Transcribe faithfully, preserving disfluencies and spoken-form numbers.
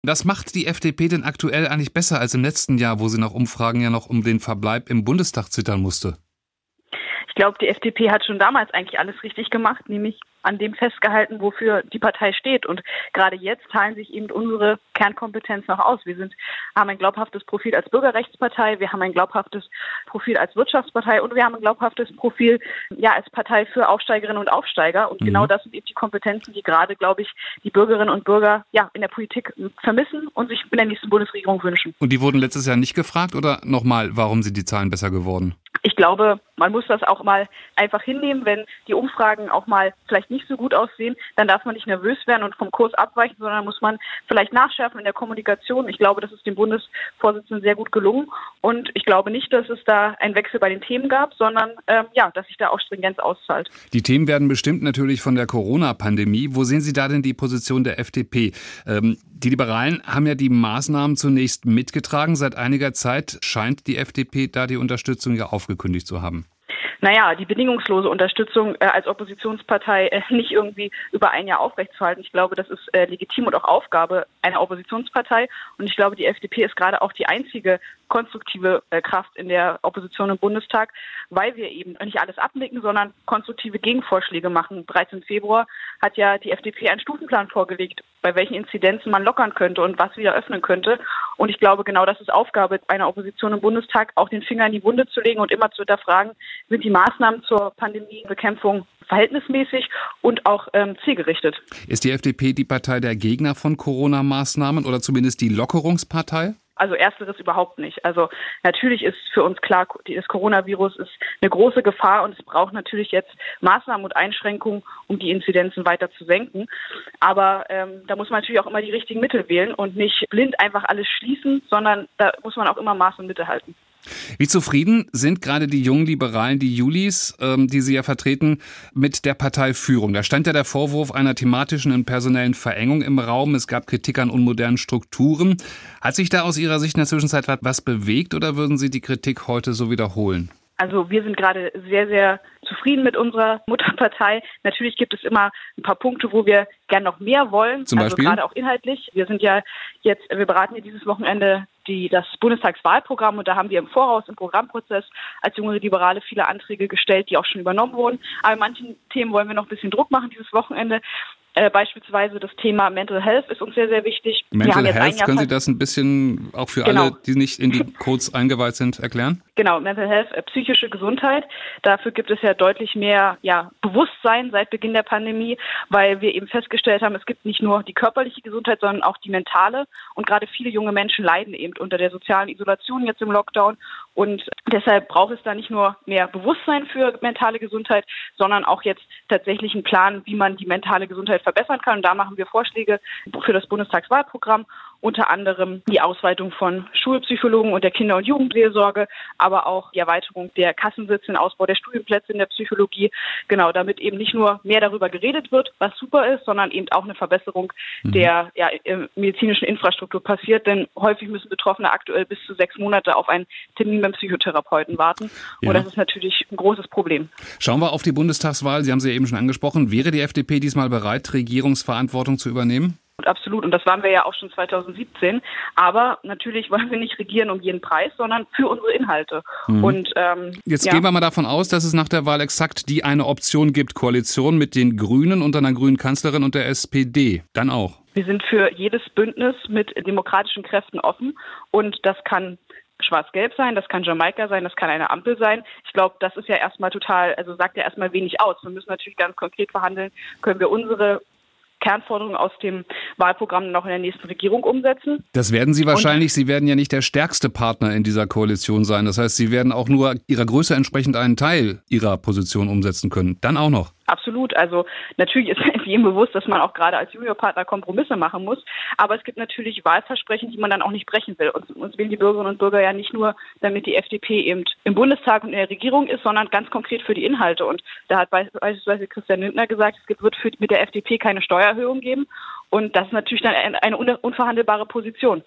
Was macht die F D P denn aktuell eigentlich besser als im letzten Jahr, wo sie nach Umfragen ja noch um den Verbleib im Bundestag zittern musste? Ich glaube, die F D P hat schon damals eigentlich alles richtig gemacht, nämlich an dem festgehalten, wofür die Partei steht. Und gerade jetzt teilen sich eben unsere Kernkompetenz noch aus. Wir sind, haben ein glaubhaftes Profil als Bürgerrechtspartei, wir haben ein glaubhaftes Profil als Wirtschaftspartei und wir haben ein glaubhaftes Profil ja als Partei für Aufsteigerinnen und Aufsteiger. Und mhm. genau das sind eben die Kompetenzen, die gerade, glaube ich, die Bürgerinnen und Bürger ja in der Politik vermissen und sich in der nächsten Bundesregierung wünschen. Und die wurden letztes Jahr nicht gefragt oder nochmal, warum sind die Zahlen besser geworden? Ich glaube, man muss das auch mal einfach hinnehmen, wenn die Umfragen auch mal vielleicht nicht so gut aussehen, dann darf man nicht nervös werden und vom Kurs abweichen, sondern muss man vielleicht nachschärfen in der Kommunikation. Ich glaube, das ist dem Bundesvorsitzenden sehr gut gelungen und ich glaube nicht, dass es da einen Wechsel bei den Themen gab, sondern ähm, ja, dass sich da auch Stringenz auszahlt. Die Themen werden bestimmt natürlich von der Corona-Pandemie. Wo sehen Sie da denn die Position der F D P? Ähm, die Liberalen haben ja die Maßnahmen zunächst mitgetragen. Seit einiger Zeit scheint die F D P da die Unterstützung ja aufgekündigt zu haben. Naja, die bedingungslose Unterstützung äh, als Oppositionspartei äh, nicht irgendwie über ein Jahr aufrechtzuerhalten. Ich glaube, das ist äh, legitim und auch Aufgabe einer Oppositionspartei. Und ich glaube, die F D P ist gerade auch die einzige konstruktive äh, Kraft in der Opposition im Bundestag, weil wir eben nicht alles abnicken, sondern konstruktive Gegenvorschläge machen. Bereits im Februar hat ja die F D P einen Stufenplan vorgelegt, bei welchen Inzidenzen man lockern könnte und was wieder öffnen könnte. Und ich glaube, genau das ist Aufgabe einer Opposition im Bundestag, auch den Finger in die Wunde zu legen und immer zu hinterfragen, sind die Maßnahmen zur Pandemiebekämpfung verhältnismäßig und auch ähm, zielgerichtet. Ist die F D P die Partei der Gegner von Corona-Maßnahmen oder zumindest die Lockerungspartei? Also ersteres überhaupt nicht. Also natürlich ist für uns klar, das Coronavirus ist eine große Gefahr und es braucht natürlich jetzt Maßnahmen und Einschränkungen, um die Inzidenzen weiter zu senken. Aber ähm, da muss man natürlich auch immer die richtigen Mittel wählen und nicht blind einfach alles schließen, sondern da muss man auch immer Maß und Mitte halten. Wie zufrieden sind gerade die jungen Liberalen, die Julis, ähm, die Sie ja vertreten, mit der Parteiführung? Da stand ja der Vorwurf einer thematischen und personellen Verengung im Raum. Es gab Kritik an unmodernen Strukturen. Hat sich da aus Ihrer Sicht in der Zwischenzeit was bewegt oder würden Sie die Kritik heute so wiederholen? Also wir sind gerade sehr, sehr zufrieden mit unserer Mutterpartei. Natürlich gibt es immer ein paar Punkte, wo wir gern noch mehr wollen. Zum Beispiel? Also gerade auch inhaltlich. Wir sind ja jetzt, wir beraten ja dieses Wochenende die, das Bundestagswahlprogramm und da haben wir im Voraus im Programmprozess als junge Liberale viele Anträge gestellt, die auch schon übernommen wurden. Aber in manchen Themen wollen wir noch ein bisschen Druck machen dieses Wochenende. Äh, beispielsweise das Thema Mental Health ist uns sehr, sehr wichtig. Mental Health, können Sie das ein bisschen auch für genau. alle, die nicht in die Codes eingeweiht sind, erklären? Genau, Mental Health, äh, psychische Gesundheit. Dafür gibt es ja deutlich mehr ja, Bewusstsein seit Beginn der Pandemie, weil wir eben festgestellt haben, es gibt nicht nur die körperliche Gesundheit, sondern auch die mentale. Und gerade viele junge Menschen leiden eben unter der sozialen Isolation jetzt im Lockdown. Und deshalb braucht es da nicht nur mehr Bewusstsein für mentale Gesundheit, sondern auch jetzt tatsächlich einen Plan, wie man die mentale Gesundheit verbessern kann. Und da machen wir Vorschläge für das Bundestagswahlprogramm, unter anderem die Ausweitung von Schulpsychologen und der Kinder- und Jugendseelsorge, aber auch die Erweiterung der Kassensitze, den Ausbau der Studienplätze in der Psychologie. Genau, damit eben nicht nur mehr darüber geredet wird, was super ist, sondern eben auch eine Verbesserung mhm. der ja, medizinischen Infrastruktur passiert. Denn häufig müssen Betroffene aktuell bis zu sechs Monate auf einen Termin beim Psychotherapeuten warten. Ja. Und das ist natürlich ein großes Problem. Schauen wir auf die Bundestagswahl. Sie haben sie ja eben schon angesprochen. Wäre die F D P diesmal bereit, Regierungsverantwortung zu übernehmen? Absolut. Und das waren wir ja auch schon zweitausendsiebzehn. Aber natürlich wollen wir nicht regieren um jeden Preis, sondern für unsere Inhalte. Mhm. Und ähm, Jetzt ja. gehen wir mal davon aus, dass es nach der Wahl exakt die eine Option gibt. Koalition mit den Grünen und einer grünen Kanzlerin und der S P D. Dann auch. Wir sind für jedes Bündnis mit demokratischen Kräften offen. Und das kann Schwarz-Gelb sein, das kann Jamaika sein, das kann eine Ampel sein. Ich glaube, das ist ja erstmal total, also sagt ja erstmal wenig aus. Wir müssen natürlich ganz konkret verhandeln, können wir unsere Kernforderungen aus dem Wahlprogramm noch in der nächsten Regierung umsetzen. Das werden Sie wahrscheinlich. Und Sie werden ja nicht der stärkste Partner in dieser Koalition sein. Das heißt, Sie werden auch nur Ihrer Größe entsprechend einen Teil Ihrer Position umsetzen können. Dann auch noch. Absolut. Also natürlich ist jedem bewusst, dass man auch gerade als Juniorpartner Kompromisse machen muss. Aber es gibt natürlich Wahlversprechen, die man dann auch nicht brechen will. Und uns wählen die Bürgerinnen und Bürger ja nicht nur, damit die F D P eben im Bundestag und in der Regierung ist, sondern ganz konkret für die Inhalte. Und da hat beispielsweise Christian Lindner gesagt, es wird für, mit der F D P keine Steuererhöhung geben. Und das ist natürlich dann eine unverhandelbare Position.